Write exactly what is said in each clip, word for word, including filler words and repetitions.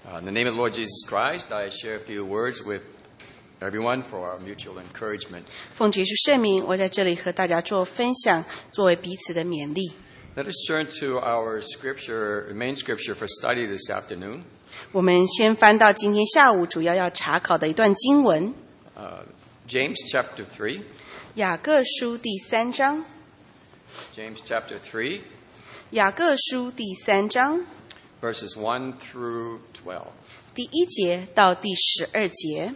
Uh, in the name of the Lord Jesus Christ, I share a few words with everyone for our mutual encouragement. 奉主耶稣圣名，我在这里和大家做分享，作为彼此的勉励。 Let us turn to our scripture, main scripture for study this afternoon. 我们先翻到今天下午主要要查考的一段经文， Uh, James chapter three. 雅各书第三章。 James chapter three, 雅各书第三章 verses one through twelve. 第一节到第十二节。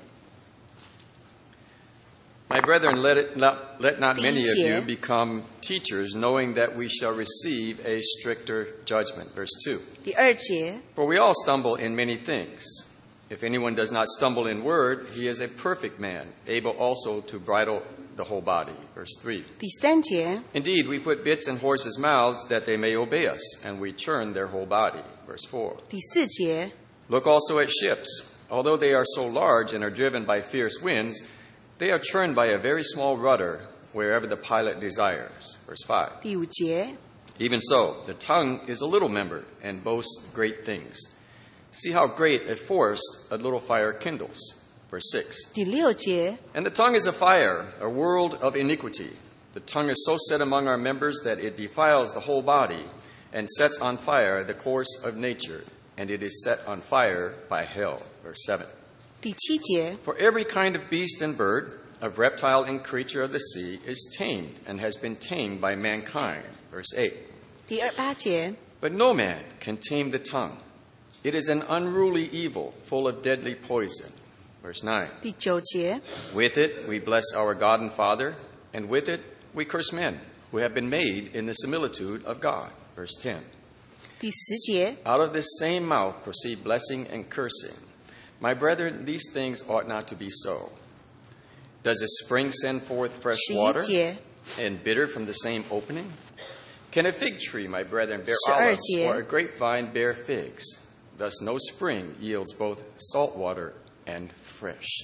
My brethren, let, it not, let not many of 第一节。 you become teachers, knowing that we shall receive a stricter judgment. Verse two. 第二节， For we all stumble in many things. If anyone does not stumble in word, he is a perfect man, able also to bridle the whole body. Verse three. 第三节， Indeed, we put bits in horses' mouths that they may obey us, and we churn their whole body. Verse four. 第四节， Look also at ships. Although they are so large and are driven by fierce winds, they are churned by a very small rudder wherever the pilot desires. Verse five. 第五节， Even so, the tongue is a little member and boasts great things. See how great a forest a little fire kindles. Verse six. 第六节， And the tongue is a fire, a world of iniquity. The tongue is so set among our members that it defiles the whole body and sets on fire the course of nature, and it is set on fire by hell. Verse seven. 第七节， For every kind of beast and bird, of reptile and creature of the sea is tamed and has been tamed by mankind. Verse eight. 第二八节， But no man can tame the tongue. It is an unruly evil, full of deadly poison. Verse nine. 第九节， With it we bless our God and Father, and with it we curse men who have been made in the similitude of God. Verse ten. 第十节， Out of this same mouth proceed blessing and cursing. My brethren, these things ought not to be so. Does a spring send forth fresh 十一 water 节， and bitter from the same opening? Can a fig tree, my brethren, bear 十二 olives, 节。 or a grapevine bear figs? Thus no spring yields both salt water and fresh.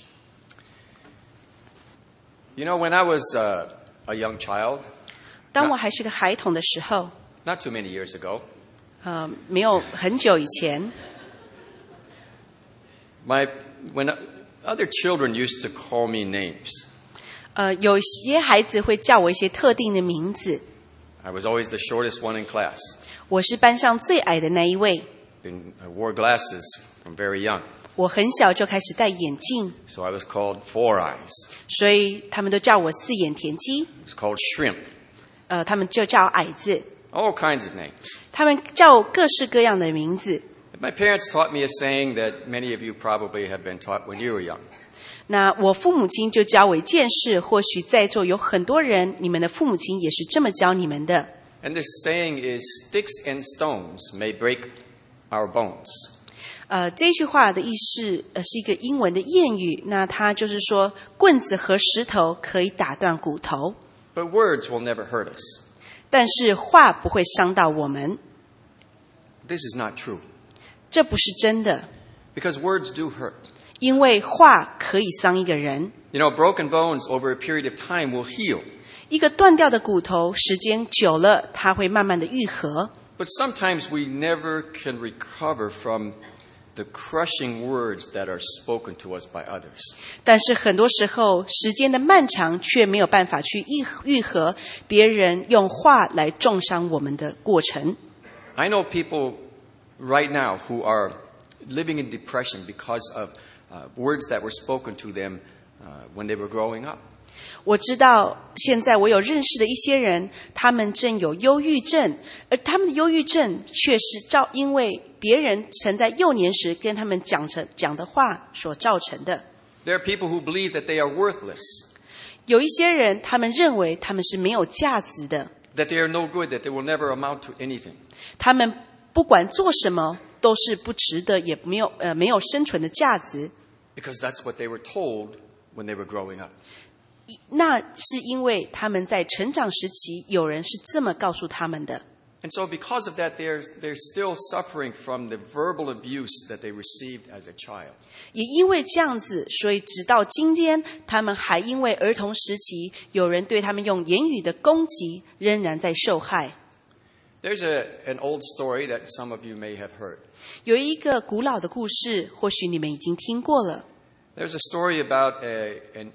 You know, when I was uh, a young child, 当我还是个孩童的时候， not too many years ago, 呃，没有很久以前， my when other children used to call me names, 呃，有些孩子会叫我一些特定的名字。 I was always the shortest one in class. 我是班上最矮的那一位， Been, I wore glasses from very young, 我很小就开始戴眼镜， so I was called Four Eyes. 所以他们都叫我四眼田鸡。 It was called Shrimp. 呃，他们就叫我矮子， All kinds of names. 他们叫我各式各样的名字。 My parents taught me a saying that many of you probably have been taught when you were young. 那我父母亲就教我一件事，或许在座有很多人，你们的父母亲也是这么教你们的。 And this saying is, sticks and stones may break our bones, 呃，这句话的意思呃是一个英文的谚语，那它就是说，棍子和石头可以打断骨头， but words will never hurt us. 但是话不会伤到我们。 This is not true, 这不是真的， because words do hurt. 因为话可以伤一个人。 You know, broken bones over a period of time will heal, 一个断掉的骨头，时间久了，它会慢慢的愈合。 but sometimes we never can recover from the crushing words that are spoken to us by others. 但是很多时候，时间的漫长却没有办法去愈愈合别人用话来重伤我们的过程。 I know people right now who are living in depression because of uh, words that were spoken to them uh, when they were growing up. 我知道现在我有认识的一些人，他们正有忧郁症，而他们的忧郁症却是造因为别人曾在幼年时跟他们讲成讲的话所造成的。 There are people who believe that they are worthless, 有一些人，他们认为他们是没有价值的， that they are no good, that they will never amount to anything. 他们不管做什么都是不值得，也没有呃没有生存的价值。 Because that's what they were told when they were growing up. 那是因为他们在成长时期，有人是这么告诉他们的。 And so because of that, they're, they're still suffering from the verbal abuse that they received as a child. 也因为这样子，所以直到今天，他们还因为儿童时期有人对他们用言语的攻击，仍然在受害。 There's a, an old story that some of you may have heard. 有一个古老的故事，或许你们已经听过了。 There's a story about a, an,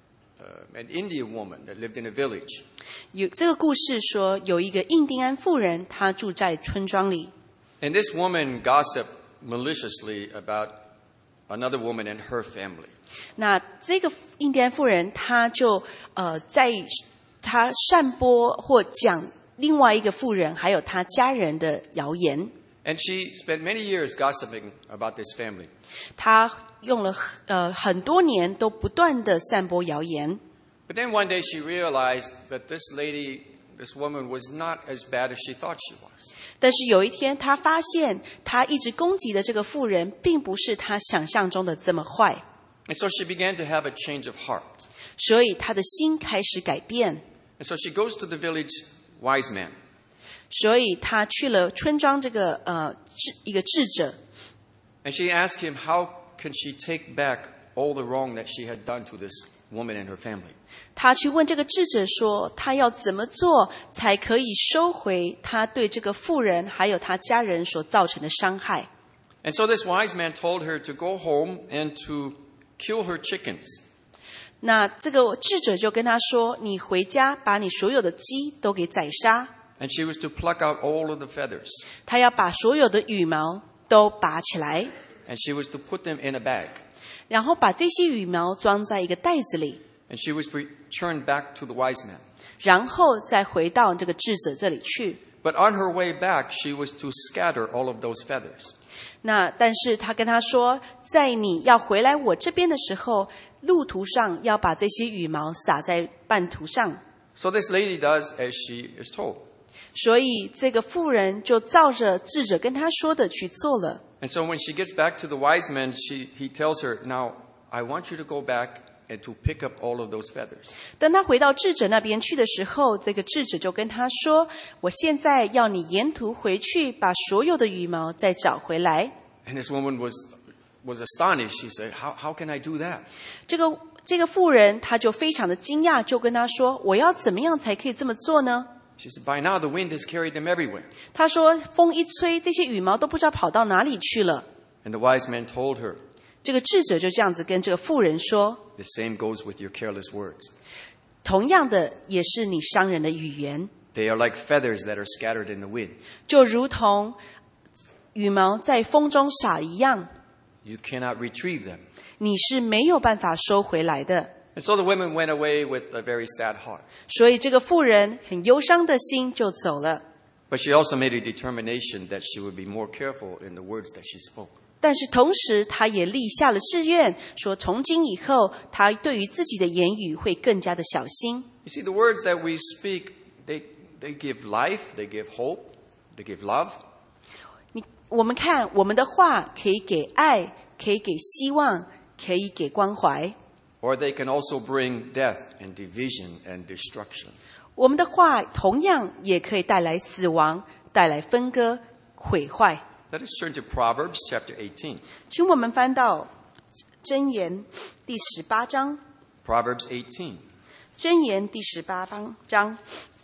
uh, an Indian woman that lived in a village. 有这个故事说，有一个印第安妇人，她住在村庄里。 And this woman gossiped maliciously about another woman and her family. 那这个印第安妇人，她就呃，在她散播或讲另外一个妇人还有她家人的谣言。 And she spent many years gossiping about this family. 她用了呃很多年都不断的散播谣言。 But then one day she realized that this lady, this woman was not as bad as she thought she was. 但是有一天，她发现她一直攻击的这个妇人，并不是她想象中的这么坏。 And so she began to have a change of heart. 所以她的心开始改变。 And so she goes to the village wise man. 所以她去了村庄这个呃智一个智者。 And she asked him, how can she take back all the wrong that she had done to this woman and her family? 她去问这个智者说，她要怎么做才可以收回她对这个妇人还有她家人所造成的伤害。 And so this wise man told her to go home and to kill her chickens. 那这个智者就跟她说，你回家把你所有的鸡都给宰杀。 And she was to pluck out all of the feathers. 她要把所有的羽毛都拔起来， And she was to put them in a bag. 然后把这些羽毛装在一个袋子里， And she was returned back to the wise man. 然后再回到这个智者这里去。 But on her way back, she was to scatter all of those feathers. 那但是他跟他说，在你要回来我这边的时候，路途上要把这些羽毛撒在半途上。 So this lady does as she is told. 所以这个妇人就照着智者跟他说的去做了。 And so when she gets back to the wise man, she, he tells her, now, I want you to go back and to pick up all of those feathers. 当他回到智者那边去的时候，这个智者就跟他说，我现在要你沿途回去，把所有的羽毛再找回来。 And this woman was, was astonished. She said, how, how can I do that? 这个这个妇人她就非常的惊讶，就跟他说，我要怎么样才可以这么做呢？ She said, by now the wind has carried them everywhere. 他说，风一吹，这些羽毛都不知道跑到哪里去了。 And the wise man told her, 这个智者就这样子跟这个妇人说， the same goes with your careless words. 同样的也是你伤人的语言， They are like feathers that are scattered in the wind. 就如同羽毛在风中撒一样， You cannot retrieve them. 你是没有办法收回来的。 And so the women went away with a very sad heart. 所以这个妇人很忧伤的心就走了。 But she also made a determination that she would be more careful in the words that she spoke. 但是同时，她也立下了志愿，说从今以后，她对于自己的言语会更加的小心。 You see, the words that we speak, they, they give life, they give hope, they give love. 你我们看，我们的话可以给爱，可以给希望，可以给关怀。 Or they can also bring death and division and destruction. 我们的话同样也可以带来死亡，带来分割、毁坏。 Let us turn to Proverbs chapter eighteen. 请我们翻到箴言第十八章。 Proverbs eighteen, 箴言第十八章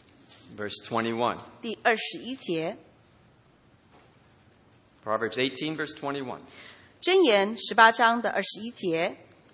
verse twenty-one. 第二十一节。 Proverbs eighteen, verse twenty-one. 箴言十八章的二十一节。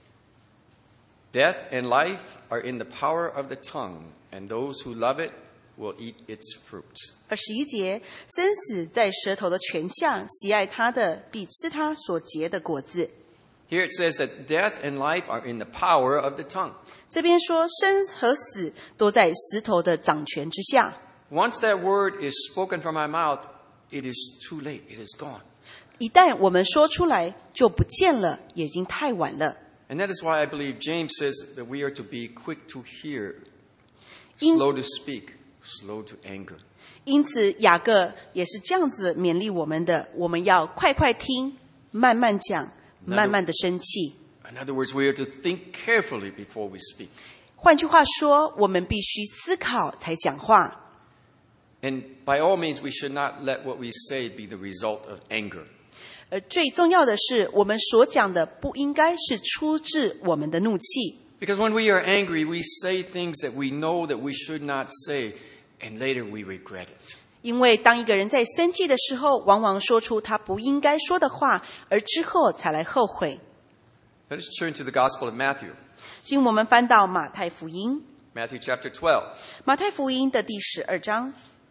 Death and life are in the power of the tongue, and those who love it will eat its fruit. 二十一节，生死在舌头的权下，喜爱它的必吃它所结的果子。 Here it says that death and life are in the power of the tongue. 这边说生和死都在石头的掌权之下。 Once that word is spoken from my mouth, it is too late. It is gone. 一旦我们说出来，就不见了，也已经太晚了。 And that is why I believe James says that we are to be quick to hear, In- slow to speak, slow to anger. 因此，雅各也是这样子勉励我们的：我们要快快听，慢慢讲，慢慢的生气。 In other words, we are to think carefully before we speak. 换句话说，我们必须思考才讲话。 And by all means, we should not let what we say be the result of anger. 而最重要的是，我们所讲的不应该是出自我们的怒气。 Because when we are angry, we say things that we know that we should not say, and later we regret it. 因为当一个人在生气的时候，往往说出他不应该说的话，而之后才来后悔。 Let us turn to the Gospel of Matthew. 请我们翻到马太福音， Matthew chapter twelve, 马太福音的第十二章，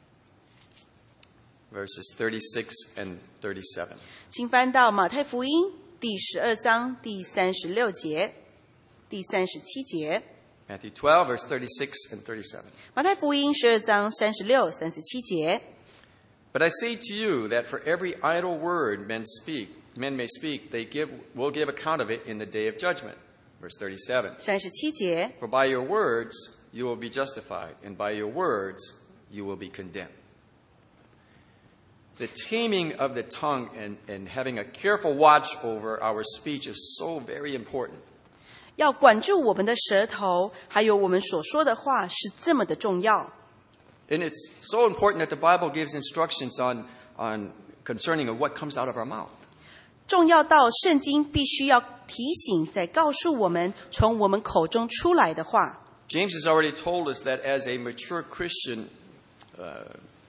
verses thirty-six and thirty-seven. 请翻到马太福音第十二章第三十六节、第三十七节。 Matthew twelve, verse thirty-six and thirty-seven. 马太福音十二章三十六、三十七节。 But I say to you that for every idle word men speak, men may speak, they give, will give account of it in the day of judgment. Verse thirty-seven. 三十七节， For by your words you will be justified, and by your words you will be condemned. The taming of the tongue and, and having a careful watch over our speech is so very important. 要管住我们的舌头，还有我们所说的话，是这么的重要。 And it's so important that the Bible gives instructions on, on concerning of what comes out of our mouth. 重要到圣经必须要提醒，再告诉我们从我们口中出来的话。 James has already told us that as a mature Christian, uh,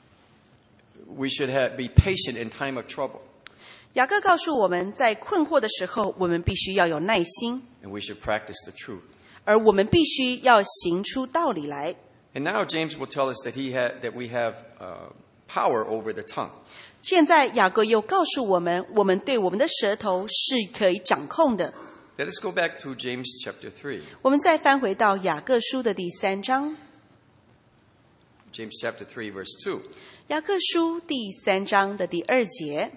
we should have, be patient in time of trouble. 雅各告诉我们，在困惑的时候，我们必须要有耐心， And we should practice the truth. 而我们必须要行出道理来。 And now James will tell us that he ha- that we have uh, power over the tongue. 现在雅各又告诉我们，我们对我们的舌头是可以掌控的。 Let us go back to James chapter three. 我们再翻回到雅各书的第三章， James chapter three, verse two. 雅各书第三章的第二节。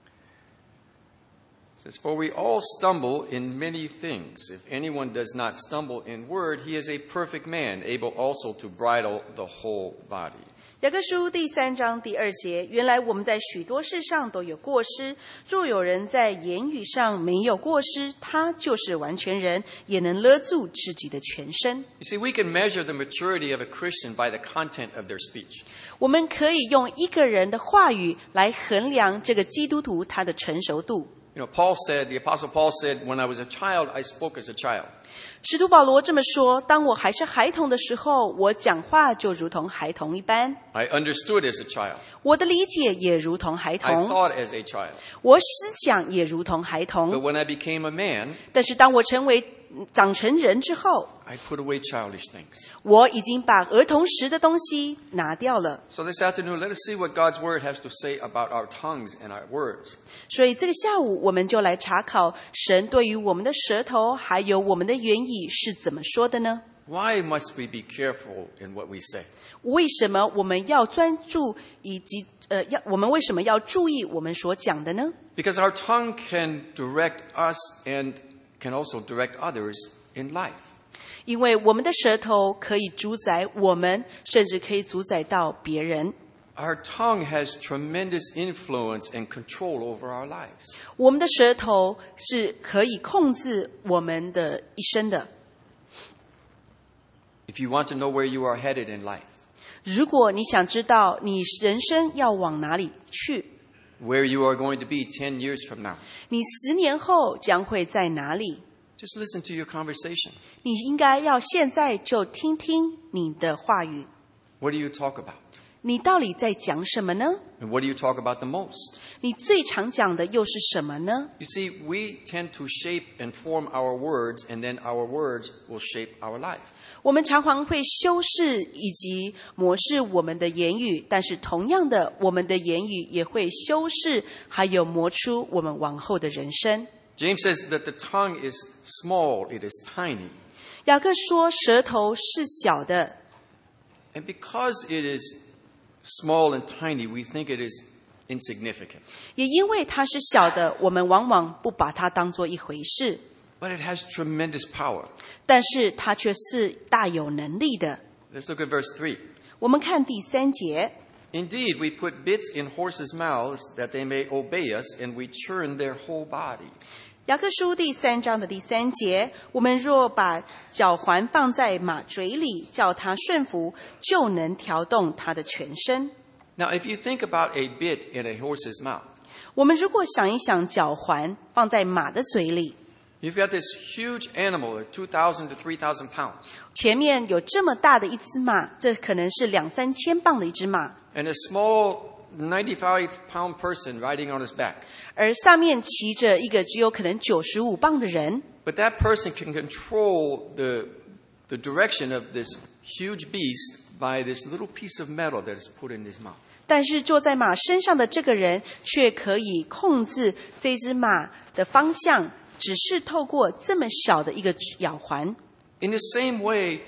It says, For we all stumble in many things. If anyone does not stumble in word, he is a perfect man, able also to bridle the whole body. 雅各书第三章第二节，原来我们在许多事上都有过失，若有人在言语上没有过失，他就是完全人，也能勒住自己的全身。 You see, we can measure the maturity of a Christian by the content of their speech. 我们可以用一个人的话语来衡量这个基督徒他的成熟度。 You know, Paul said, the Apostle Paul said, when I was a child, I spoke as a child. 使徒保罗这么说，当我还是孩童的时候，我讲话就如同孩童一般， I understood as a child. 我的理解也如同孩 I 童， thought as a child. 我思想也如同孩 But 童。 when I became a man, 但是当我成为长成人之后， I put away childish things. 我已经把儿童时的东西拿掉了。 So this afternoon, let us see what God's Word has to say about our tongues and our words. 所以这个下午，我们就来查考神对于我们的舌头还有我们的言语是怎么说的呢？ Why must we be careful in what we say? 为什么我们要专注，以及呃，要我们为什么要注意我们所讲的呢？ Because our tongue can direct us and can also direct others in life. 因为我们的舌头可以主宰我们，甚至可以主宰到别人。 Our tongue has tremendous influence and control over our lives. 我们的舌头是可以控制我们的一生的。 If you want to know where you are headed in life, 如果你想知道你人生要往哪里去， where you are going to be ten years from now, 你十年后将会在哪里， just listen to your conversation. 你应该要现在就听听你的话语。 What do you talk about? 你到底在讲什么呢？ And what do you talk about the most? 你最常讲的又是什么呢？ You see, we tend to shape and form our words, and then our words will shape our life. 我们常常会修饰以及模式我们的言语，但是同样的，我们的言语也会修饰还有磨出我们往后的人生。 James says that the tongue is small, it is tiny. 雅各说，舌头是小的， And because it is small and tiny, we think it is insignificant. 也因为它是小的，我们往往不把它当作一回事， But it has tremendous power. 但是它却是大有能力的。 Let's look at verse three. 我们看第三节， Indeed, we put bits in horses' mouths that they may obey us, and we churn their whole body. 雅各书第三章的第三节，我们若把脚环放在马嘴里，叫它顺服，就能调动它的全身。 Now, if you think about a bit in a horse's mouth, 我们如果想一想，脚环放在马的嘴里， you've got this huge animal, two thousand to three thousand pounds. 前面有这么大的一只马，这可能是两三千磅的一只马。 and a small ninety-five pound person riding on his back. 而上面骑着一个只有可能九十五磅的人。 But that person can control the, the direction of this huge beast by this little piece of metal that is put in his mouth. 但是坐在马身上的这个人却可以控制这只马的方向，只是透过这么小的一个咬环。 In the same way,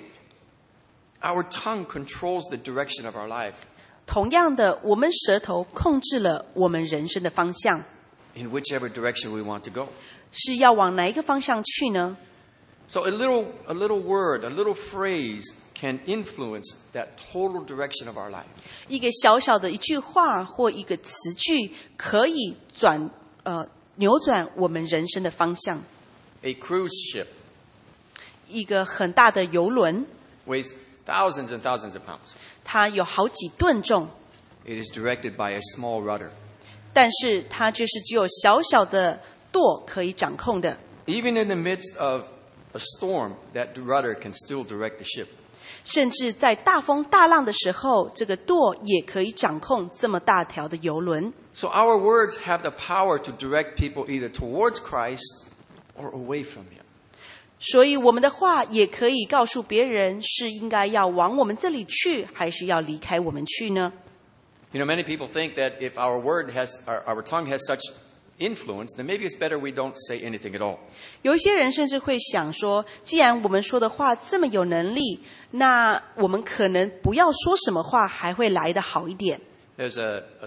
our tongue controls the direction of our life. 同样的，我们舌头控制了我们人生的方向。 In whichever direction we want to go. 是要往哪一个方向去呢？ So a little, a little word, a little phrase can influence that total direction of our life. 一个小小的一句话或一个词句，可以转呃扭转我们人生的方向。 A cruise ship 一个很大的游轮 weighs thousands and thousands of pounds. 它有好几吨重， It is directed by a small rudder. 但是它就是只有小小的舵可以掌控的。 Even in the midst of a storm, that rudder can still direct the ship. 甚至在大风大浪的时候，这个舵也可以掌控这么大条的游轮。 So our words have the power to direct people either towards Christ or away from Him. 所以我们的话也可以告诉别人，是应该要往我们这里去，还是要离开我们去呢？ You know, many people think that if our word has, our, our tongue has such influence, then maybe it's better we don't say anything at all. 有一些人甚至会想说，既然我们说的话这么有能力，那我们可能不要说什么话，还会来得好一点。 There's a, a,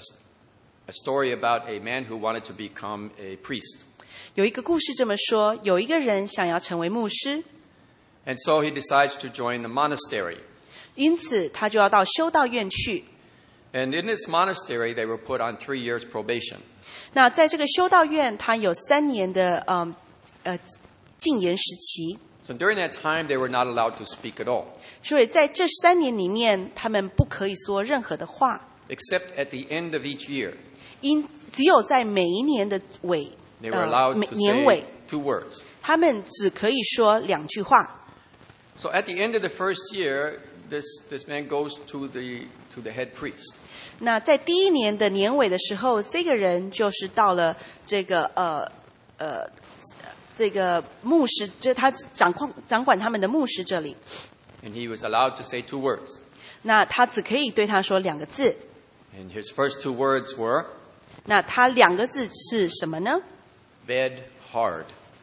a story about a man who wanted to become a priest. 有一个故事这么说，有一个人想要成为牧师， And so he decides to join the monastery. 因此他就要到修道院去。 And in this monastery, they were put on three years probation. 那在这个修道院，他有三年的呃呃禁言时期， So during that time, they were not allowed to speak at all, 所以在这三年里面，他们不可以说任何的话， except at the end of each year. 因只有在每一年的尾 They were 呃 allowed 每 to 年尾 say，two words. 他们只可以说两句话。 So at the end of the first year, this, this man goes to the, to the head priest. 那在第一年的年尾的时候，这个人就是到了这个呃呃这个牧师，就是他掌控掌管他们的牧师这里。 And he was allowed to say two words. 那他只可以对他说两个字。 And his first two words were, 那他两个字是什么呢？ bed hard.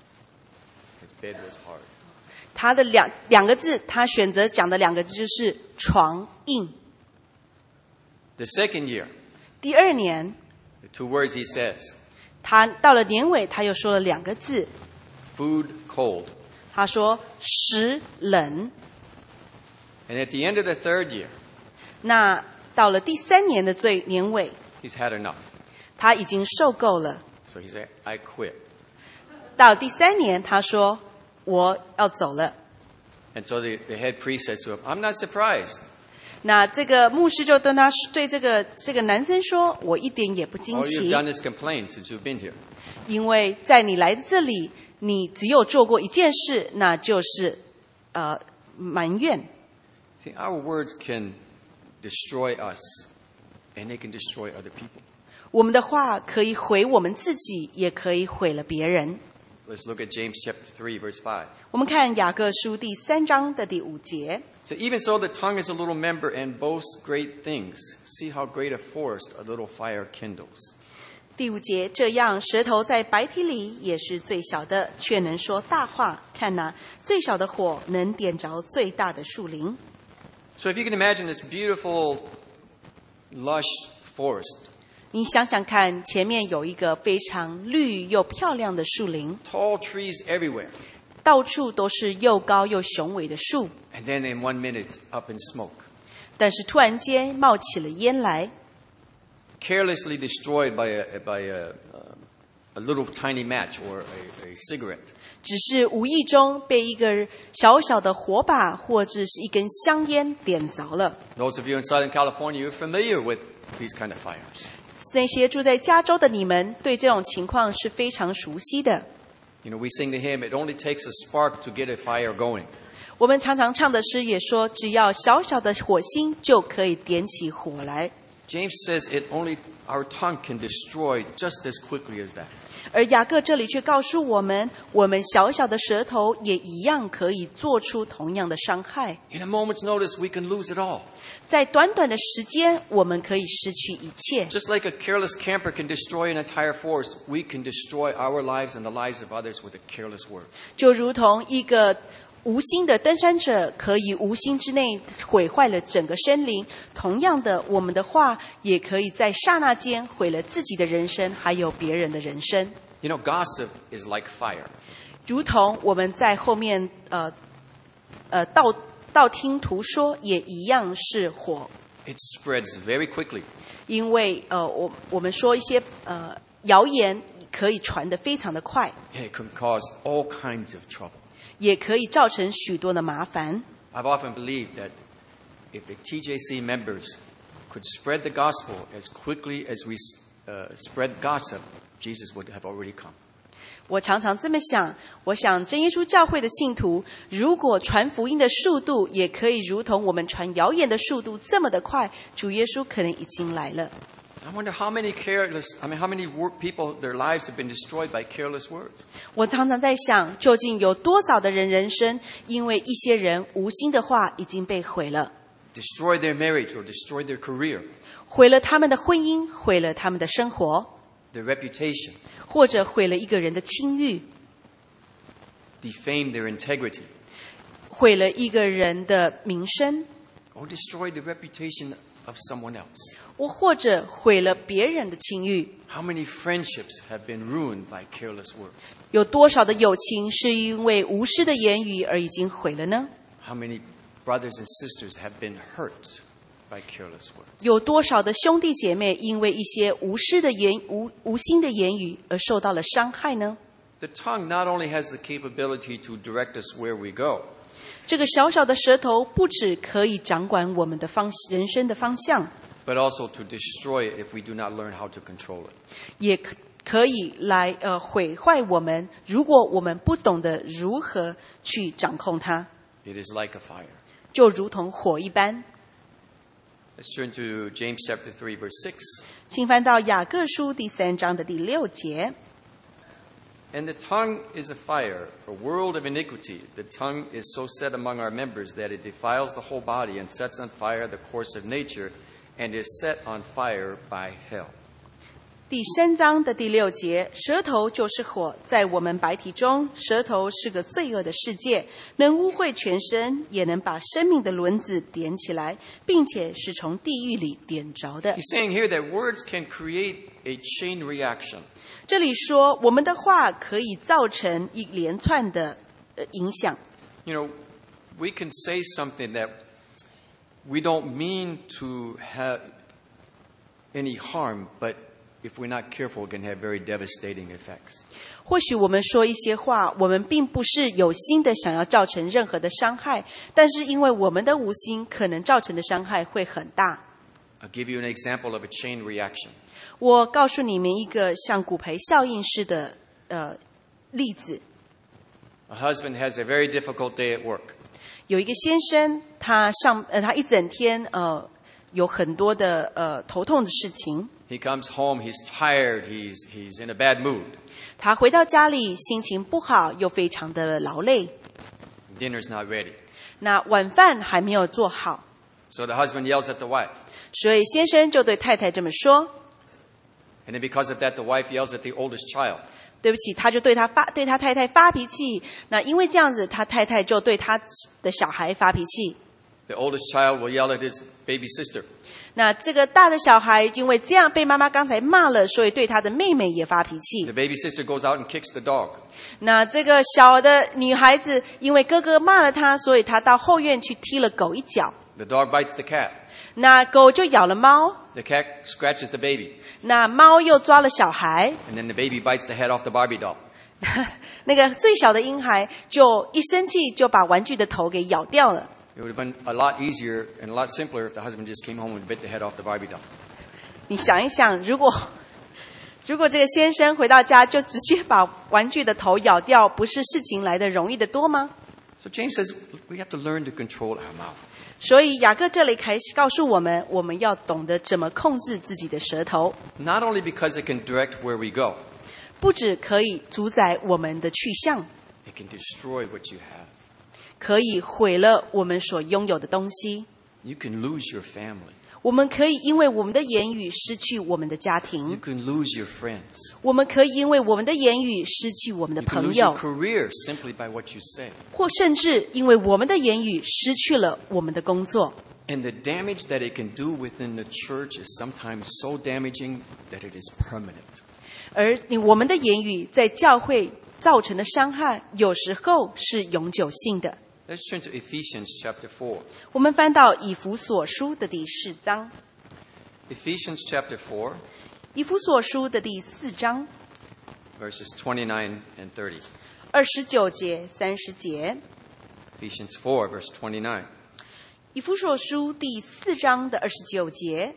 His bed was hard. 他的两两个字，他选择讲的两个字就是床硬。 The second year, 第二年， the two words he says, 他到了年尾，他又说了两个字， food cold. 他说食冷。 And at the end of the third year, 那到了第三年的最年尾， he's had enough. 他已经受够了。 So he said, I quit. 到第三年，他说我要走了。 And so the, the head priest says to him, I'm not surprised. 那这个牧师就跟他对这个这个男生说：“我一点也不惊 All you've 奇， done is complain since you've been here. 因为在你来的这里，你只有做过一件事，那就是呃埋怨。 See, our words can destroy us, and they can destroy other people. 我们的话可以毁我们自己，也可以毁了别人。 Let's look at James chapter three, verse five. 我们看雅各书第三章的第五节。 So even so, the tongue is a little member and boasts great things. See how great a forest a little fire kindles. 第五节，这样舌头在白体里也是最小的，却能说大话。看哪，最小的火能点着最大的树林。 So if you can imagine this beautiful, lush forest, 你想想看，前面有一个非常绿又漂亮的树林， tall trees everywhere, 到处都是又高又雄伟的树， and then in one minute it's up in smoke, 但是突然间冒起了烟来， carelessly destroyed by a, by a, a little tiny match or a, a cigarette. 只是无意中被一个小小的火把或者是一根香烟点着了。 Those of you in Southern California, you're familiar with these kind of fires. 那些住在加州的你们，对这种情况是非常熟悉的。 You know, we sing the hymn, it only takes a spark to get a fire going. 我们常常唱的诗也说，只要小小的火星就可以点起火来。 James says it only our tongue can destroy just as quickly as that. 而雅各这里却告诉我们，我们小小的舌头也一样可以做出同样的伤害。 In a moment's notice, we can lose it all. 在短短的时间，我们可以失去一切。 Just like a careless camper can destroy an entire forest, we can destroy our lives and the lives of others with a careless word. 就如同一个无心的登山者可以无心之内毁坏了整个森林，同样的，我们的话也可以在刹那间毁了自己的人生，还有别人的人生。 You know, gossip is like fire. 如同我们在后面呃呃道道听途说，也一样是火。 It spreads very quickly. 因为呃我我们说一些呃谣言可以传得非常的快， It can cause all kinds of trouble. 也可以造成许多的麻烦。 I've often believed that if the T J C members could spread the gospel as quickly as we uh, spread gossip, Jesus would have already come. 我常常这么想，我想真耶稣教会的信徒，如果传福音的速度也可以如同我们传谣言的速度这么的快，主耶稣可能已经来了。 I wonder how many careless, I mean, how many work people, their lives have been destroyed by careless words. 我常常在想，究竟有多少的人人生因为一些人无心的话已经被毁了， Destroyed their marriage or destroyed their career, 毁了他们的婚姻，毁了他们的生活， their reputation, 或者毁了一个人的清誉， defamed their integrity, 毁了一个人的名声， or destroyed the reputation of someone else. 我或者毁了别人的清誉。 How many friendships have been ruined by careless words? 有多少的友情是因为无私的言语而已经毁了呢？ How many brothers and sisters have been hurt by careless words? 有多少的兄弟姐妹因为一些无私的言无无心的言语而受到了伤害呢？ The tongue not only has the capability to direct us where we go, 这个小小的舌头不只可以掌管我们的方人生的方向， but also to destroy it if we do not learn how to control it. 也可可以来呃毁坏我们，如果我们不懂得如何去掌控它， It is like a fire. 就如同火一般。 Let's turn to James chapter three, verse six. 请翻到雅各书第三章的第六节。 And the tongue is a fire, a world of iniquity. The tongue is so set among our members that it defiles the whole body and sets on fire the course of nature, and is set on fire by hell. 第三章的第六节，舌头就是火，在我们白体中，舌头是个罪恶的世界，能污秽全身，也能把生命的轮子点起来，并且是从地狱里点着的。 He's saying here that words can create a chain reaction. 这里说，我们的话可以造成一连串的呃影响。 You know, we can say something that we don't mean to have any harm, but if we're not careful, it can have very devastating effects. 或许我们说一些话，我们并不是有心的想要造成任何的伤害，但是因为我们的无心，可能造成的伤害会很大。 I'll give you an example of a chain reaction. 我告诉你们一个像骨培效应式的呃例子。 A husband has a very difficult day at work. 有一个先生，他上呃他一整天呃有很多的呃头痛的事情。 He comes home, he's tired, he's, he's in a bad mood. 他回到家里，心情不好，又非常的劳累。 Dinner's not ready. 那晚饭还没有做好， So the husband yells at the wife. 所以先生就对太太这么说。 And then because of that, the wife yells at the oldest child. 对不起，他就对他发对他太太发脾气。那因为这样子，他太太就对他的小孩发脾气。 The oldest child will yell at his baby sister. 那这个大的小孩因为这样被妈妈刚才骂了，所以对他的妹妹也发脾气。 The baby sister goes out and kicks the dog. 那这个小的女孩子因为哥哥骂了她，所以她到后院去踢了狗一脚。 The dog bites the cat. 那狗就咬了猫， The cat scratches the baby. 那猫又抓了小孩。 And then the baby bites the head off the Barbie doll. 那个最小的婴孩就一生气就把玩具的头给咬掉了。 It would have been a lot easier and a lot simpler if the husband just came home and bit the head off the Barbie doll. 你想一想，如果如果这个先生回到家就直接把玩具的头咬掉，不是事情来得容易得多吗？ So James says we have to learn to control our mouth. 所以雅各这里开始告诉我们，我们要懂得怎么控制自己的舌头， Not only because it can direct where we go, 不只可以主宰我们的去向， it can destroy what you have. 可以毁了我们所拥有的东西。 You can lose your family. 我们可以因为我们的言语失去我们的家 You 庭， can lose your friends. 我们可以因为我们的言语失去我们的 You can 朋 lose your 友， career simply by what you say. 或甚至因为我们的言语失去了我们的工作。 And the damage that it can do within the church is sometimes so damaging that it is permanent. 而你我们的言语在教会造成的伤害，有时候是永久性的。 Let's turn to Ephesians chapter four. 我们翻到以弗所书的第四章， Ephesians chapter four, 以弗所书的第四章 verses twenty-nine and thirty. 二十九节、三十节。 Ephesians four, verse twenty-nine. 以弗所书第四章的二十九节，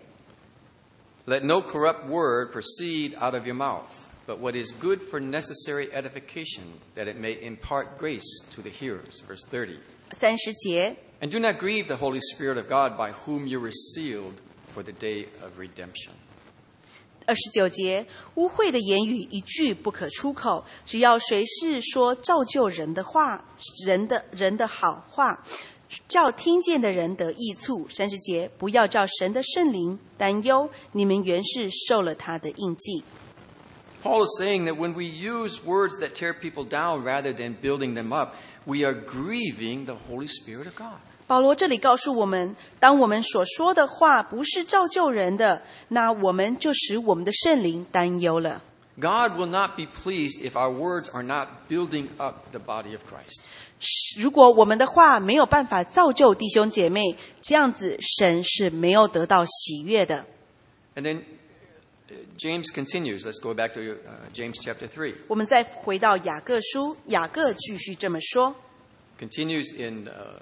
Let no corrupt word proceed out of your mouth, but what is good for necessary edification, that it may impart grace to the hearers. Verse thirty. 三十节。 And do not grieve the Holy Spirit of God, by whom you were sealed for the day of redemption. 二十九节，污秽的言语一句不可出口，只要随时说造就人的话，人的人的好话，叫听见的人得益处。三十节，不要叫神的圣灵担忧，你们原是受了他的印记。 Paul is saying that when we use words that tear people down rather than building them up, we are grieving the Holy Spirit of God. 保罗这里告诉我们，当我们所说的话不是造就人的，那我们就使我们的圣灵担忧了。 God will not be pleased if our words are not building up the body of Christ. 如果我们的话没有办法造就弟兄姐妹，这样子神是没有得到喜悦的。 And then uh, James continues. Let's go back to uh, James chapter three. 我们再回到雅各书，雅各继续这么说， Continues in uh,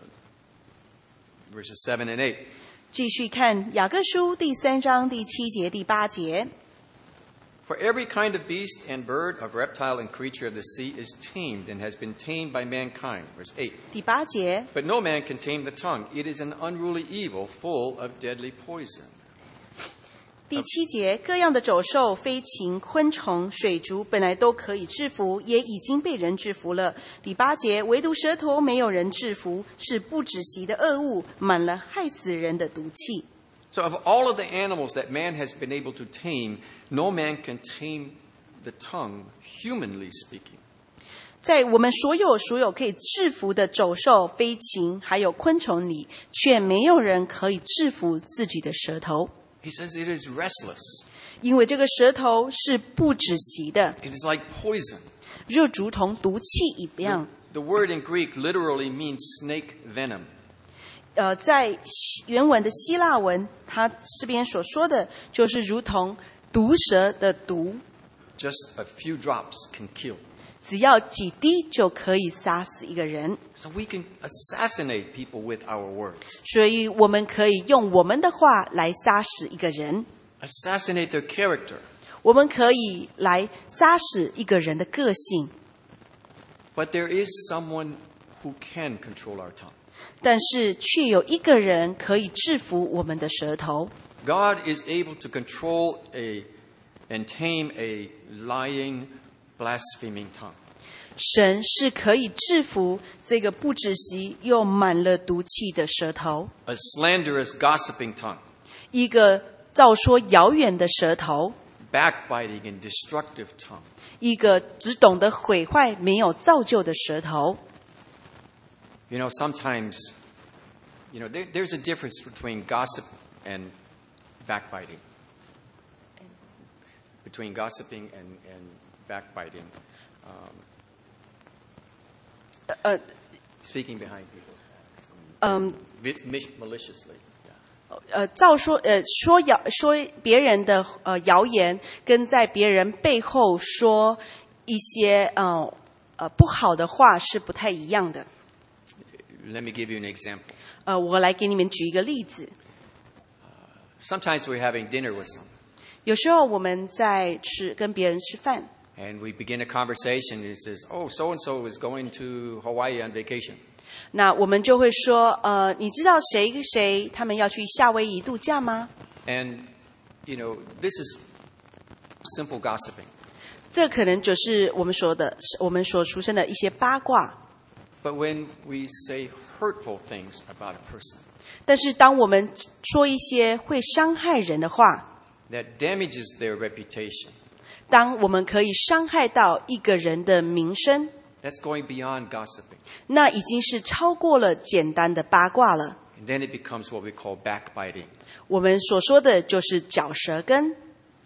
verses seven and eight. 继续看雅各书第三章第七节、第八节。 For every kind of beast and bird, of reptile and creature of the sea is tamed and has been tamed by mankind. Verse eight. 第八节， But no man can tame the tongue. It is an unruly evil full of deadly poison. 第七节，各样的走兽、飞禽、昆虫、水族，本来都可以制服，也已经被人制服了。第八节，唯独舌头没有人制服，是不止息的恶物，满了害死人的毒气。 So of all of the animals that man has been able to tame, no man can tame the tongue, humanly speaking. 在我们所有所有可以制服的走兽、飞禽还有昆虫里，却没有人可以制服自己的舌头， He says it is restless. 因为这个舌头是不止息的， It is like poison. 就如同毒气一样。 The word in Greek literally means snake venom. 呃，在原文的希腊文，它这边所说的就是如同毒蛇的毒， Just a few drops can kill. 只要几滴就可以杀死一个人。 So we can assassinate people with our words. 所以我们可以用我们的话来杀死一个人， Assassinate their character. 我们可以来杀死一个人的个性。 But there is someone who can control our tongue. 但是却有一个人可以制服我们的舌头。 God is able to control a and tame a lying, blaspheming tongue. 神是可以制服这个不止息又满了毒气的舌头， A slanderous, gossiping tongue. 一个照说遥远的舌头， Backbiting and destructive tongue. 一个只懂得毁坏没有造就的舌头。 You know, sometimes, you know, there, there's a difference between gossip and backbiting. Between gossiping and, and backbiting. Um, 呃 speaking behind people. 嗯 Mis- maliciously. 呃，照说呃说谣说别人的呃谣言，跟在别人背后说一些呃呃不好的话是不太一样的。 Let me give you an example. 呃，我来给你们举一个例子。 Sometimes we're having dinner with someone. 有时候我们在吃跟别人吃饭， And we begin a conversation. He says, oh, so-and-so is going to Hawaii on vacation. 那我们就会说，呃，你知道谁谁他们要去夏威夷度假吗？ And, you know, this is simple gossiping. 这可能就是我们说的，我们所出生的一些八卦。 But when we say hurtful things about a person, 但是当我们说一些会伤害人的话， that damages their reputation, 当我们可以伤害到一个人的名声， that's going beyond gossiping. 那已经是超过了简单的八卦了。 And then it becomes what we call backbiting. 我们所说的就是嚼舌根。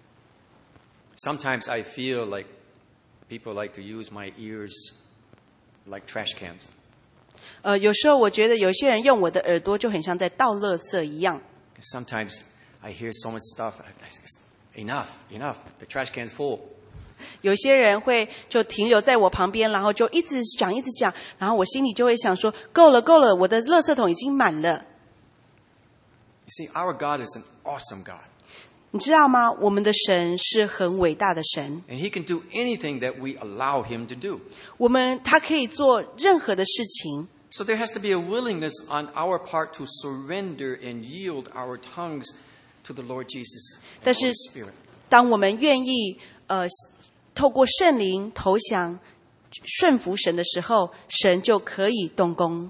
Sometimes I feel like people like to use my ears like trash cans. 呃，有时候我觉得有些人用我的耳朵就很像在倒垃圾一样。 Sometimes I hear so much stuff. I say, enough, enough. The trash can's full. 有些人会就停留在我旁边，然后就一直讲一直讲，然后我心里就会想说，够了够了，我的垃圾桶已经满了。 You see, our God is an awesome God. 你知道吗？我们的神是很伟大的神， And he can do anything that we allow him to do. 我们他可以做任何的事情。 So there has to be a willingness on our part to surrender and yield our tongues to the Lord Jesus and 但 the 是 Holy Spirit. 当我们愿意呃透过圣灵投降顺服神的时候，神就可以动工。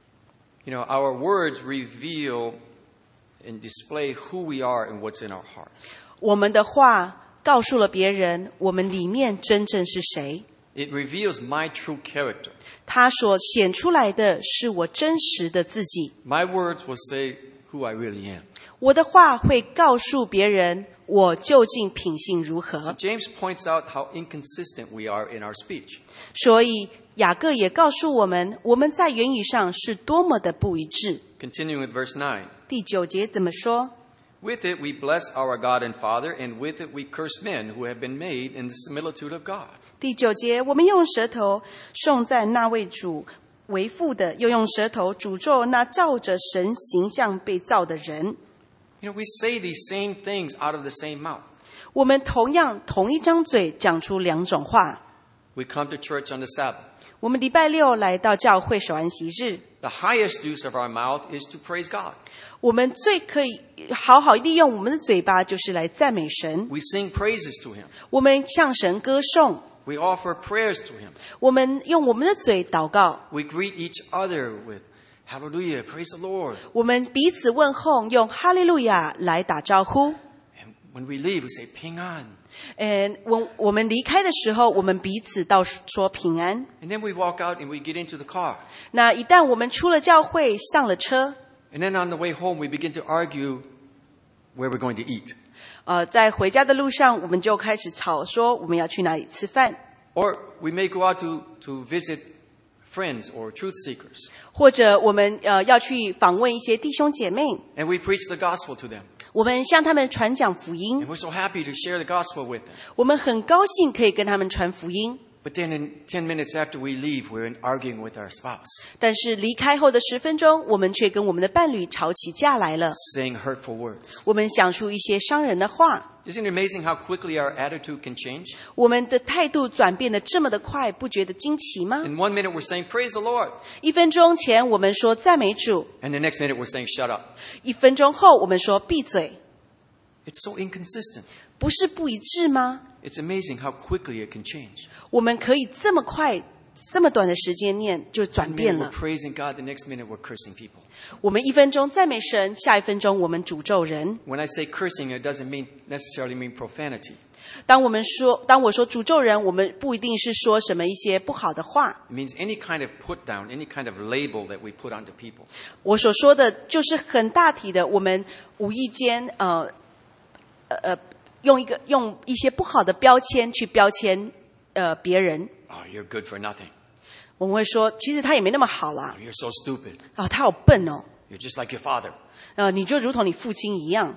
You know, our words reveal and display who we are and what's in our hearts. 我们的话告诉了别人，我们里面真正是谁。 It reveals my true character. 他所显出来的是我真实的自己。 My words will say who I really am. 我的话会告诉别人我究竟品性如 So 何。 James points out how inconsistent we are in our speech. 所以雅各也告诉我们，我们在言语上是多么的不一致。 Continuing with verse nine. 第九节怎么说？ With it we bless our God and Father, and with it we curse men who have been made in the similitude of God. 第九节，我们用舌头颂赞那位主为父的，又用舌头诅咒那照着神形象被造的人。 You know, we say these same things out of the same mouth. 我们同样同一张嘴讲出两种话。 We come to church on the Sabbath. 我们礼拜六来到教会守安息日， The highest use of our mouth is to praise God. 我们最可以好好利用我们的嘴巴，就是来赞美神。 We sing praises to Him. 我们向神歌颂， We offer prayers to Him. 我们用我们的嘴祷告， We greet each other with hallelujah, praise the Lord. 我们彼此问候，用哈利路亚来打招呼。 And when we leave, we say 平安. 嗯，我我们离开的时候，我们彼此道说平安。 And then we walk out and we get into the car. 那一旦我们出了教会，上了车， And then on the way home, we begin to argue where we're going to eat. 呃，在回家的路上，我们就开始吵说我们要去哪里吃饭， Or we may go out to, to visit friends or truth seekers. 或者我们呃要去访问一些弟兄姐妹， And we preach the gospel to them. 我们向他们传讲福音， And we're so happy to share the gospel with them. 我们很高兴可以跟他们传福音。 But then in ten minutes after we leave, we're in arguing with our spouse, 但是离开后的十分钟，我们却跟我们的伴侣吵起架来了。 saying hurtful words. 我们讲出一些伤人的话， Isn't it amazing how quickly our attitude can change? 我们的态度转变得这么的快，不觉得惊奇吗？ In one minute, we're saying, praise the Lord. 一分钟前我们说赞美主， And the next minute, we're saying, shut up. 一分钟后我们说闭嘴， It's so inconsistent. 不是不一致吗？ It's amazing how quickly it can change. 我们可以这么快、这么短的时间内就转 One 变 minute we're 了。 praising God, the next minute we're cursing people. 我们一分钟赞美神，下一分钟我们诅咒人。 When I say cursing, it doesn't mean necessarily mean profanity. 当我们说，当我说诅咒人，我们不一定是说什么一些不好的话。 It means any kind of put down, any kind of label that we put onto people. 我所说的就是很大体的，我们无意间呃呃呃用一个用一些不好的标签去标签呃别人。 Oh, you're good for nothing. 我们会说，其实他也没那么好啦 Oh,，you're so stupid. 啊，他好笨哦， You're just like your father. 呃，你就如同你父亲一样。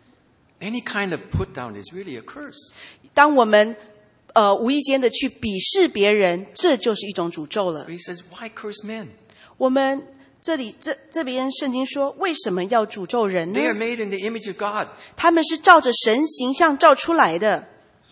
Any kind of put down is really a curse. 当我们呃无意间的去鄙视别人，这就是一种诅咒了 But。he says, why curse men? 我们这里这这边圣经说，为什么要诅咒人呢 They？are made in the image of God. 他们是照着神形象造出来的， So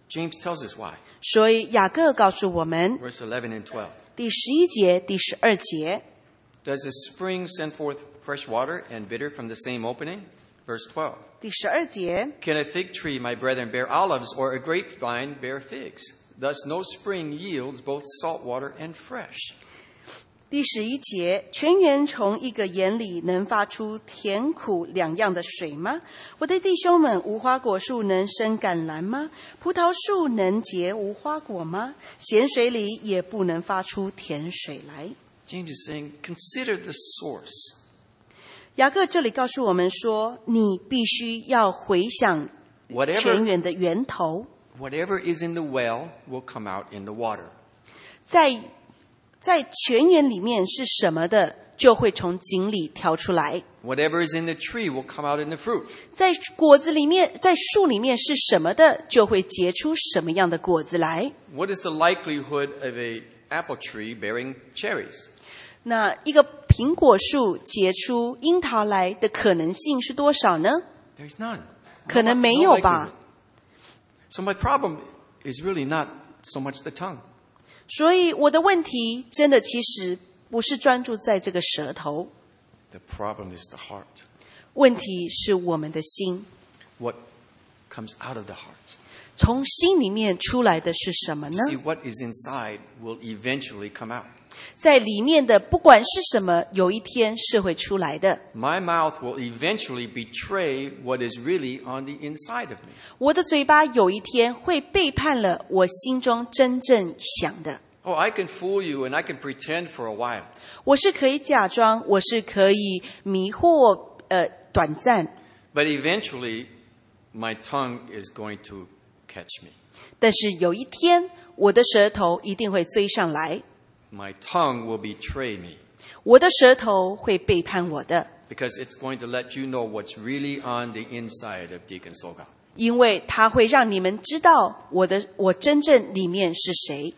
James tells us why. 所以雅各告诉我们， Verse eleven and twelve. 第十一节、第十二节， Does a spring send forth fresh water and bitter from the same opening? Verse twelve. 第十二节， Can a fig tree, my brethren, bear olives, or a grapevine bear figs? Thus no spring yields both salt water and fresh. 第十一节，泉源从一个眼里能发出甜苦两样的水吗？我的弟兄们，无花果树能生橄榄吗？葡萄树能结无花果吗？咸水里也不能发出甜水来。 James is saying, consider the source. 雅各这里告诉我们说，你必须要回想 Whatever, 泉源的源头， whatever is in the well will come out in the water. 在在泉源里面是什么的，就会从井里挑出来。 Whatever is in the tree will come out in the fruit. 在果子里面，在树里面是什么的，就会结出什么样的果子来。 What is the likelihood of a apple tree bearing cherries? 那一个苹果樹结出樱桃来的可能性是多少呢？ There's none. 可能 No- 没 no 有吧。 likelihood. So my problem is really not so much the tongue. 所以我的问题真的其实不是专注在这个舌头， The problem is the heart. 问题是我们的心。 What comes out of the heart? 从心里面出来的是什么呢？ See, what is inside will eventually come out. 在里面的不管是什么，有一天是会出来的。 My mouth will eventually betray what is really on the inside of me. 我的嘴巴有一天会背叛了我心中真正想的。 Oh, I can fool you and I can pretend for a while. 我是可以假装，我是可以迷惑，呃，短暂， But eventually, my tongue is going to catch me. 但是有一天，我的舌头一定会追上来， My tongue will betray me 我的舌头会背叛我的， because it's going to let you know what's really on the inside of Deacon Soga. 因为它会让你们知道我的我真正里面是谁。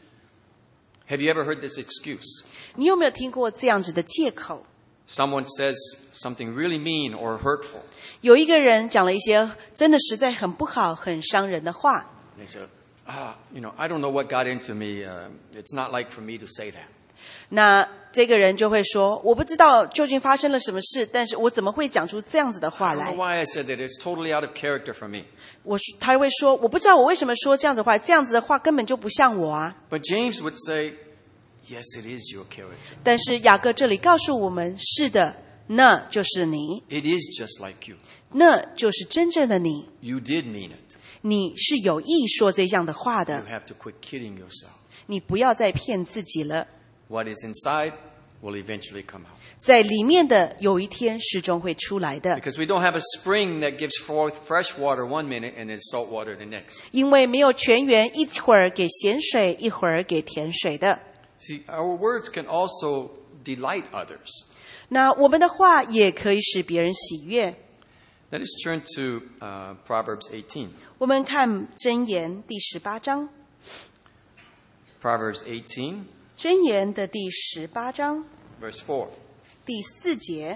Have you ever heard this excuse? 你有没有听过这样子的借口？ Someone says something really mean or hurtful. 有一个人讲了一些真的实在很不好、很伤人的话。 They say, ah, you know, I don't know what got into me. Uh, it's not like for me to say that. 那这个人就会说：“我不知道究竟发生了什么事，但是我怎么会讲出这样子的话 I don't 来 know？” why I said that. It's totally out of character for me. 我他会说：“我不知道我为什么说这样子的话，这样子的话根本就不像我啊。 But James would say, yes, it is your character. ” 但是雅各这里告诉我们：“是的，那就是你， It is just like you. 那就是真正的你， You did mean it. 你是有意说这样的话 You 的， have to quit kidding yourself. 你不要再骗自己了。 What is inside will eventually come out. 在里面的有一天始终会出来的， Because we don't have a spring that gives forth fresh water one minute and then salt water the next. 因为没有泉源，一会儿给咸水，一会儿给甜水的。 See, our words can also delight others. 那我们的话也可以使别人喜悦。 Let us turn to uh, Proverbs eighteen. 我们看箴言第十八章， Proverbs eighteen, 箴言的第十八章 verse four. 第四节。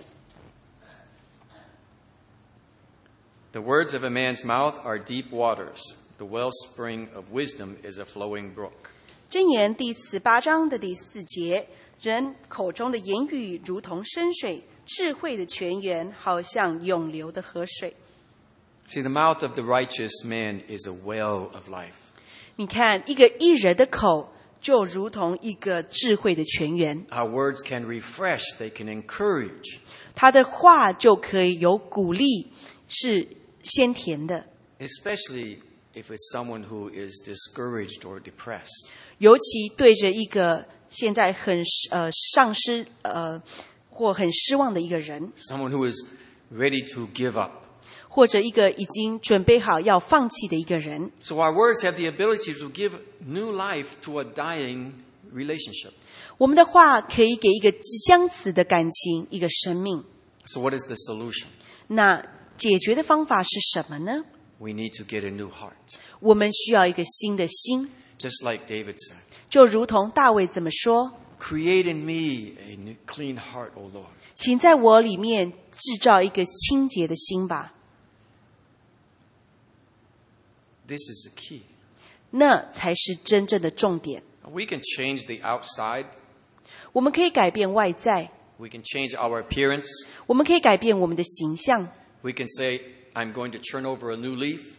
The words of a man's mouth are deep waters. The wellspring of wisdom is a flowing brook. 箴言第十八章的第四节，人口中的言语如同深水，智慧的泉源好像永流的河水。 See, the mouth of the righteous man is a well of life. 你看，一个义人的口就如同一个智慧的泉源， Our words can refresh, they can encourage, 他的话就可以有鼓励，是鲜甜的。 especially if it's someone who is discouraged or depressed. 尤其对着一个现在很呃丧失呃或很失望的一个人， Someone who is ready to give up. 或者一个已经准备好要放弃的一个人。 So our words have the ability to give new life to a dying relationship. 我们的话可以给一个即将死的感情一个生命。 So what is the solution? 那解决的方法是什么呢？ We need to get a new heart. 我们需要一个新的心， Just like David said, 就如同大卫这么说： create in me a new, clean heart, O Lord. 请在我里面制造一个清洁的心吧。 This is the key. 那才是真正的重点。 We can change the outside. 我们可以改变外在， We can change our appearance. 我们可以改变我们的形象。 We can say, I'm going to turn over a new leaf.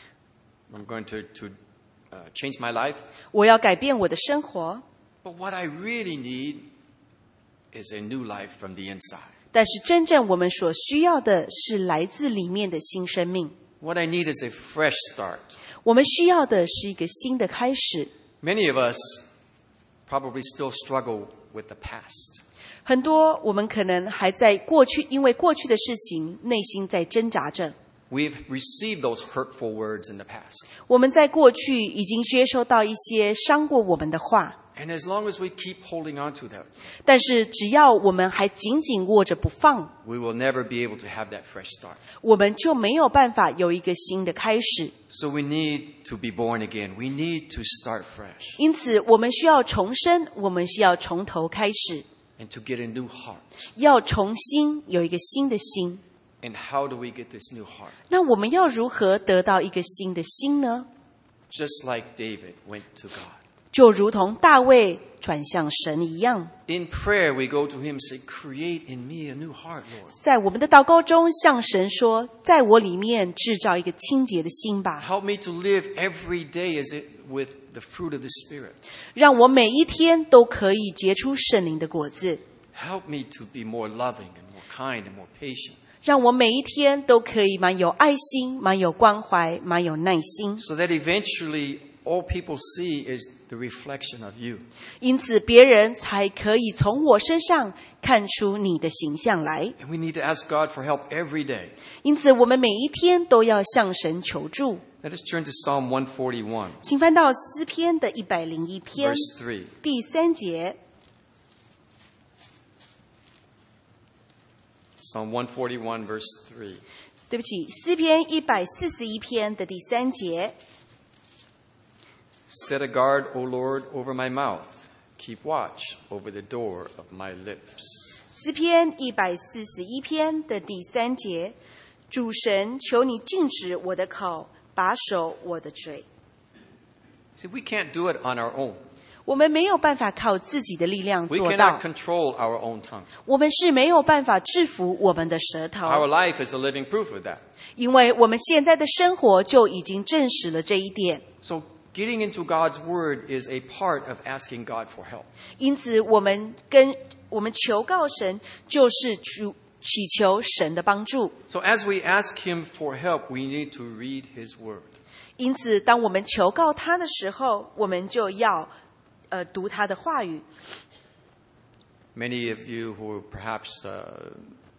I'm going to, to uh, change my life. 我要改变我的生活， But what I really need is a new life from the inside. 但是真正我们所需要的是来自里面的新生命。 What I need is a fresh start. 我们需要的是一个新的开始。 Many of us probably still struggle with the past. 很多我们可能还在过去，因为过去的事情内心在挣扎着。 We've received those hurtful words in the past. 我们在过去已经接收到一些伤过我们的话， And as long as we keep holding on to them, 但是只要我们还紧紧握着不放， we will never be able to have that fresh start. 我们就没有办法有一个新的开始。 So we need to be born again. We need to start fresh 因此，我们需要重生，我们需要从头开始， and to get a new heart. 要重新有一个新的心。 And how do we get this new heart? 那我们要如何得到一个新的心呢？ Just like David went to God. 就如同大卫转向神一样， In prayer, we go to him and say, create in me a new heart, Lord. 在我们的祷告中向神说，在我里面制造一个清洁的心吧， Help me to live every day as it with the fruit of the Spirit. 让我每一天都可以结出圣灵的果子， Help me to be more loving and more kind and more patient, 让我每一天都可以蛮有爱心，蛮有关怀，蛮有耐心。 so that eventually all people see is the reflection of you. 因此，别人才可以从我身上看出你的形象来。 And we need to ask God for help every day. 因此，我们每一天都要向神求助。 Let us turn to Psalm one forty-one, 请翻到诗篇的一百零一篇 verse three. 第三节。 Psalm one forty-one, verse three. 对不起，诗篇一百四十一篇的第三节。 Set a guard, O Lord, over my mouth. Keep watch over the door of my lips. 诗篇一百四十一篇的第三节，主神，求你禁止我的口，把守我的嘴。 See, we can't do it on our own. 我们没有办法靠自己的力量 We 做 cannot 到， control our own tongue. 我们是没有办法制服我们的舌头， Our life is a living proof of that. 因为我们现在的生活就已经证实了这一点。 So getting into God's word is a part of asking God for help. 因此，我们跟我们求告神，就是祈祈求神的帮助。 So as we ask him for help, we need to read his word. 因此，当我们求告他的时候，我们就要呃读他的话语。 Many of you who are perhaps uh,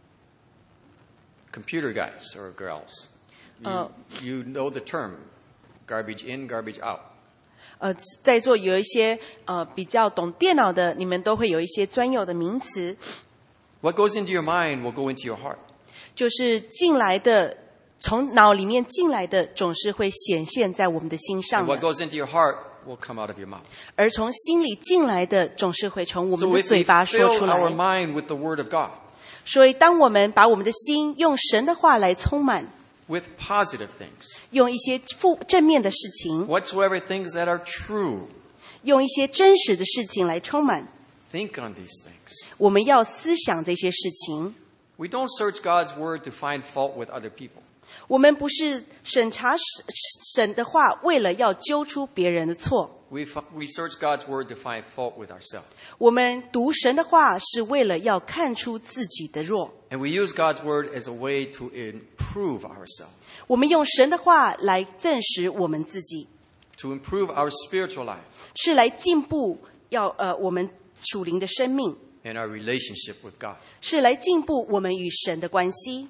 computer guys or girls, you, Uh. you know the term garbage in, garbage out. 呃，在座有一些呃比较懂电脑的，你们都会有一些专有的名词， What goes into your mind will go into your heart. 就是进来的，从脑里面进来的，总是会显现在我们的心上 And what 的； goes into your heart will come out of your mouth. 而从心里进来的，总是会从我 So 们的 if 嘴 we 巴说 fill 出 our 来。 mind with the word of God, 所以，当我们把我们的心用神的话来充满， with positive things, 用一些负正面的事情， whatsoever things that are true, 用一些真实的事情来充满， think on these things. 我们要思想这些事情。 We don't search God's word to find fault with other people. 我们不是审查神的话，为了要揪出别人的错。 We, f- we search God's word to find fault with ourselves. 我们读神的话，是为了要看出自己的弱。 And we use God's word as a way to improve ourselves, 我们用神的话来证实我们自己， to improve our spiritual life 是来进步要呃我们属灵的生命， and our relationship with God. 是来进步我们与神的关系。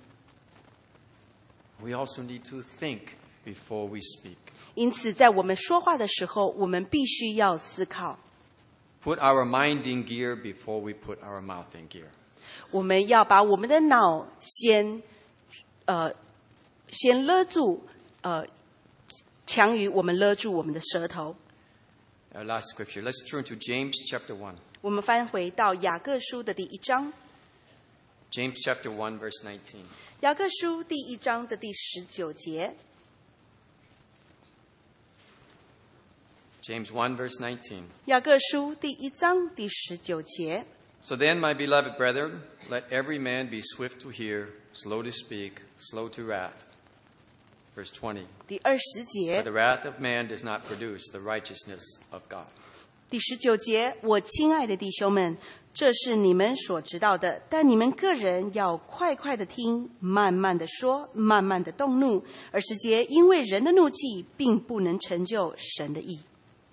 We also need to think before we speak. 因此，在我们说话的时候，我们必须要思考， Put our mind in gear before we put our mouth in gear. 我们要把我们的脑先呃先勒住，呃强于我们勒住我们的舌头。 Our last scripture. Let's turn to James chapter one. 我们翻回到雅各书的第一章， James chapter one, verse nineteen. 雅各书第一章的第十九节。 James one, verse nineteen. 雅各书第一章第十九节。 So then, my beloved brethren, let every man be swift to hear, slow to speak, slow to wrath. Verse twenty. 第二十 For 节， the wrath of man does not produce the righteousness of God. 第十九节，我亲爱的弟兄们，这是你们所知道的，但你们个人要快快的听，慢慢的说，慢慢的动怒。二十节，因为人的怒气并不能成就神的义。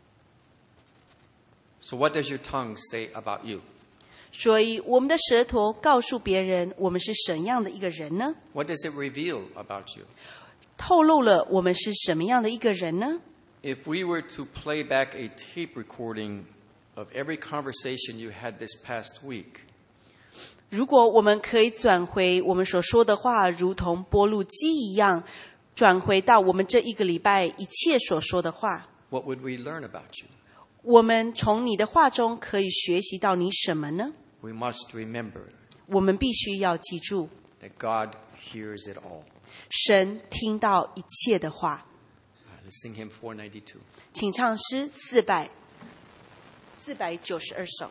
So what does your tongue say about you? 所以，我们的舌头告诉别人我们是怎样的一个人呢？ What does it reveal about you? 透露了我们是什么样的一个人呢？ If we were to play back a tape recording of every conversation you had this past week, 如果我们可以转回我们所说的话，如同播录机一样，转回到我们这一个礼拜一切所说的话， what would we learn about you? 我们从你的话中可以学习到你什么呢？ We must remember 我们必须要记住， that God hears it all. 神听到一切的话。 Uh, let's sing hymn four ninety-two. 请唱诗四百四百九十二首。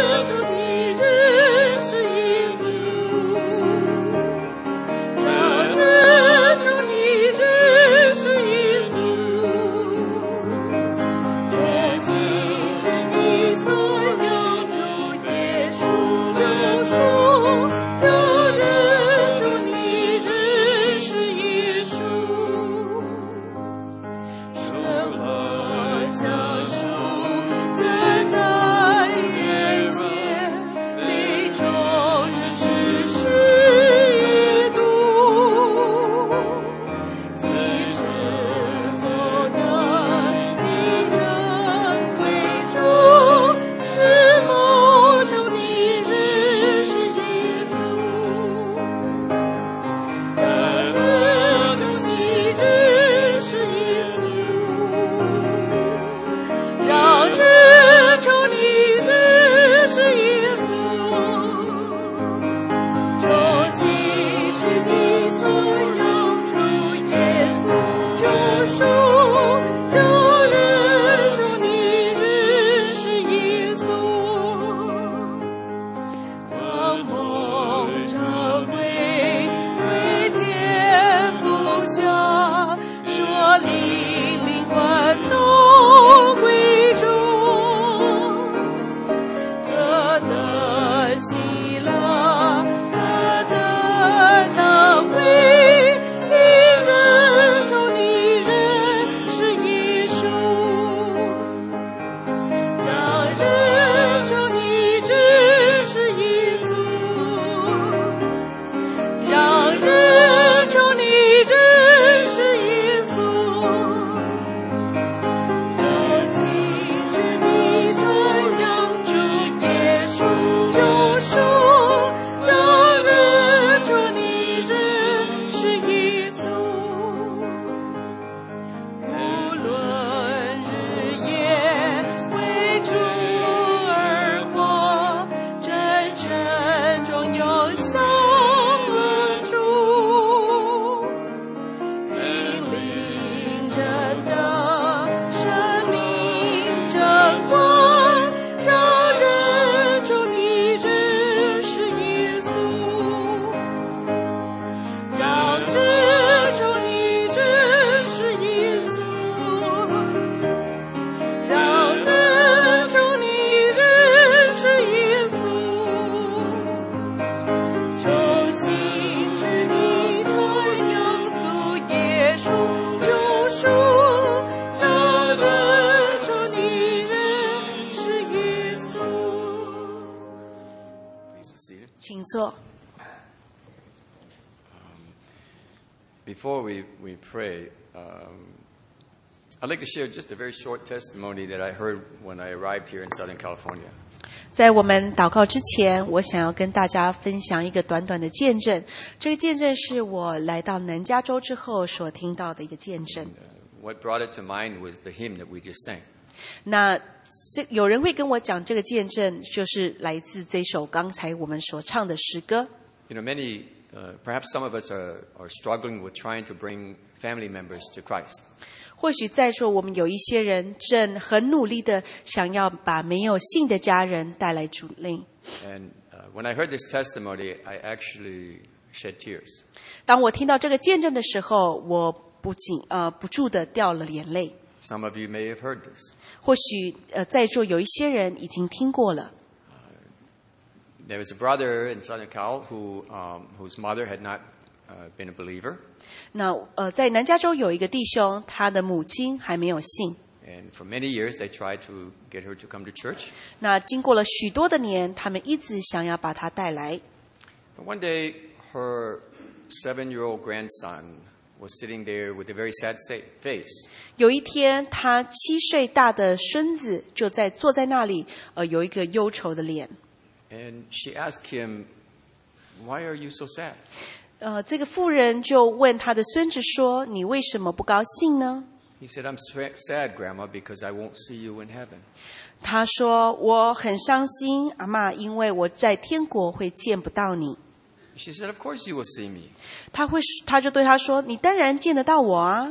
Let 请坐。 Before we, we pray, um, I'd like to share just a very short testimony that I heard when I arrived here in Southern California. 在我们祷告之前，我想要跟大家分享一个短短的见证。这个见证是我来到南加州之后所听到的一个见证。 Uh, what brought it to mind was the hymn that we just sang. 那这有人会跟我讲，这个见证就是来自这首刚才我们所唱的诗歌。 You know, many, uh, perhaps some of us are, are struggling with trying to bring family members to Christ. 或许在座我们有一些人正很努力的想要把没有信的家人带来主内。 And uh, when I heard this testimony, I actually shed tears. 当我听到这个见证的时候，我不仅呃不住的掉了眼泪。 Some of you may have heard this. 或许呃在座有一些人已经听过了。 There was a brother in Southern Cal who, um, whose mother had not uh, been a believer. 那呃在南加州有一个弟兄，他的母亲还没有信。 And for many years, they tried to get her to come to church. 那经过了许多的年，他们一直想要把他带来。 But one day, her seven-year-old grandson was sitting there with a very sad face. 有一天，他七岁大的孙子就在坐在那里，呃，有一个忧愁的脸。 And she asked him, "Why are you so sad?" 呃，这个妇人就问他的孙子说：“你为什么不高兴呢？” He said, "I'm sad, Grandma, because I won't see you in heaven." 他说：“我很伤心，阿嬷，因为我在天国会见不到你。” She said, "Of course you will see me." 他会，他就对他说：“你当然见得到我啊。”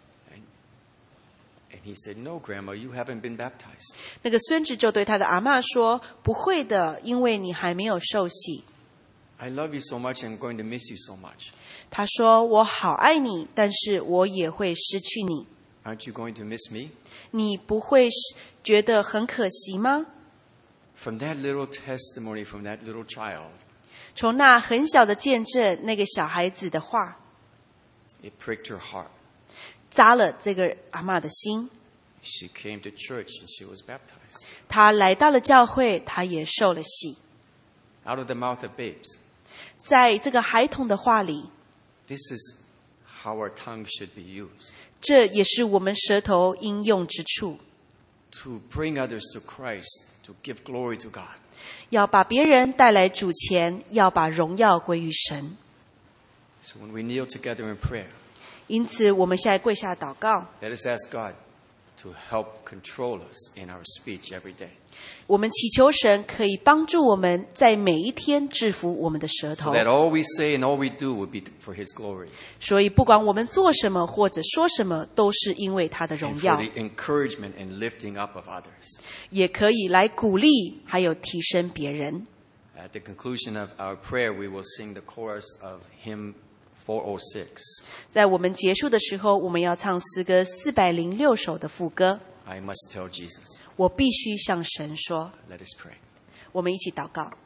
And he said, "No, Grandma, you haven't been baptized." 那个孙子就对他的阿嬷说：“不会的，因为你还没有受洗。” I love you so much, I'm going to miss you so much. 他说：“我好爱你，但是我也会失去你。 Aren't you going to miss me?" 你不会觉得很可惜吗？” From that little testimony from that little child, 从那很小的见证，那个小孩子的话， it pricked her heart. 扎了这个阿嬷的心。 She came to church and she was baptized. 她来到了教会，她也受了洗。 Out of the mouth of babes. 在这个孩童的话里， This is how our tongue should be used. 这也是我们舌头应用之处， To bring others to Christ, to give glory to God. 要把别人带来主前，要把荣耀归于神。 So when we kneel together in prayer, 因此，我们现在跪下祷告， let us ask God to help control us in our speech every day. 我们祈求神可以帮助我们在每一天制服我们的舌 So 头。 that all we say and all we do will be for His glory. 所以，不管我们做什么或者说什么，都是因为他的 And 荣 for 耀， the encouragement and lifting up of others. 也可以来鼓励还有提升别人。 At the conclusion of our prayer, we will sing the chorus of hymn four oh six. 在我们结束的时候，我们要唱诗歌四百零六首的副歌。 I must tell Jesus. 我必须向神说。 Let us pray. 我们一起祷告。